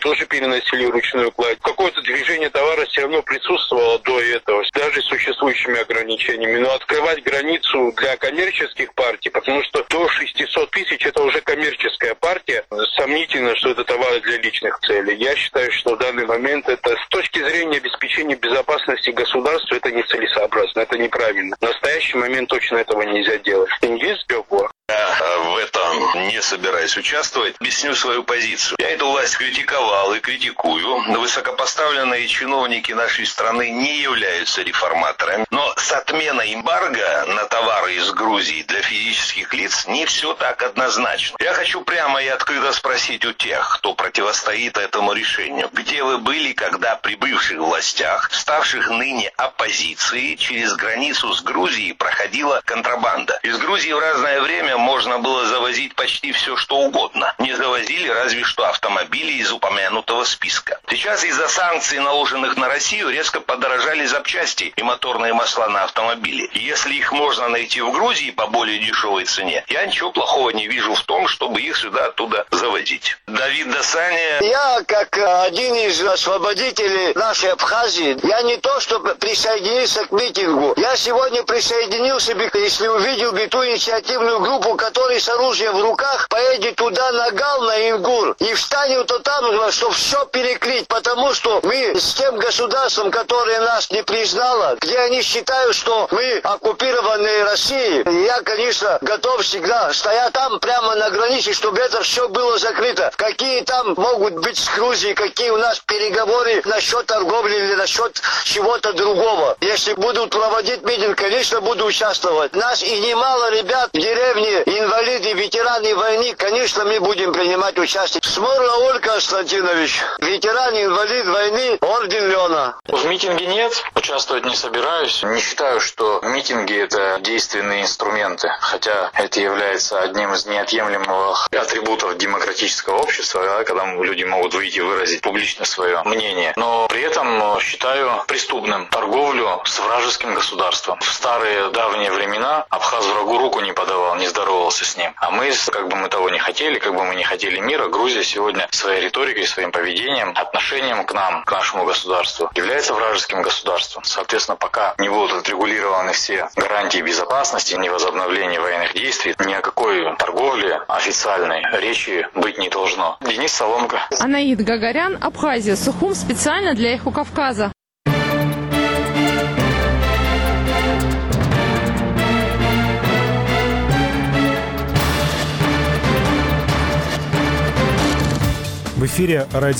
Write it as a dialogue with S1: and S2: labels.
S1: тоже переносили ручную кладь. Какое-то движение товара все равно присутствовало до этого, даже с существующими ограничениями. Но открывать границу для коммерческих партий, потому что до 600 тысяч это уже коммерческая партия. Сомнительно, что это товары для личных целей. Я считаю, что в данный момент это с точки зрения обеспечения безопасности государства это нецелесообразно, это неправильно. В настоящий момент точно этого нельзя делать.
S2: Я в этом не собираюсь участвовать. Объясню свою позицию. Я эту власть критиковал и критикую. Высокопоставленные чиновники нашей страны не являются реформаторами. Но с отменой эмбарго на товары из Грузии для физических лиц не все так однозначно. Я хочу прямо и открыто спросить у тех, кто противостоит этому решению. Где вы были, когда при бывших властях, ставших ныне оппозицией, через границу с Грузией проходила контрабанда? Из Грузии в разное время можно было завозить почти все, что угодно. Не завозили разве что автомобили из упомянутого списка. Сейчас из-за санкций, наложенных на Россию, резко подорожали запчасти и моторные масла на автомобили. И если их можно найти в Грузии по более дешевой цене, я ничего плохого не вижу в том, чтобы их сюда оттуда завозить. Давид Досаня.
S3: Я, как один из освободителей нашей Абхазии, я не то, что присоединился к митингу. Я сегодня присоединился, если увидел бы ту инициативную группу, который с оружием в руках поедет туда на Гал, на Ингур, и встанет то там, чтобы все перекрыть, потому что мы с тем государством, которое нас не признало, где они считают, что мы оккупированные Россией, я, конечно, готов всегда стоять там прямо на границе, чтобы это все было закрыто. Какие там могут быть с Грузией, какие у нас переговоры насчет торговли или насчет чего-то другого. Если будут проводить митинг, конечно, буду участвовать. Нас и немало ребят в деревне, инвалиды, ветераны войны, конечно, мы будем принимать участие. Сморла Ольга Константинович, ветеран, инвалид войны, орден Лена.
S4: В митинге нет, участвовать не собираюсь. Не считаю, что митинги – это действенные инструменты, хотя это является одним из неотъемлемых атрибутов демократического общества, да, когда люди могут выйти и выразить публично свое мнение. Но при этом считаю преступным торговлю с вражеским государством. В старые давние времена Абхаз врагу руку не подавал, не здоровался с ним. А мы, как бы мы того не хотели, как бы мы не хотели мира, Грузия сегодня своей риторикой, своим поведением, отношением к нам, к нашему государству, является вражеским государством. Соответственно, пока не будут отрегулированы все гарантии безопасности, ни возобновления военных действий, ни о какой торговле официальной речи быть не должно. Денис Соломка.
S5: Анаид Гагарян, Абхазия, Сухум, специально для Эхо Кавказа.
S6: В эфире радио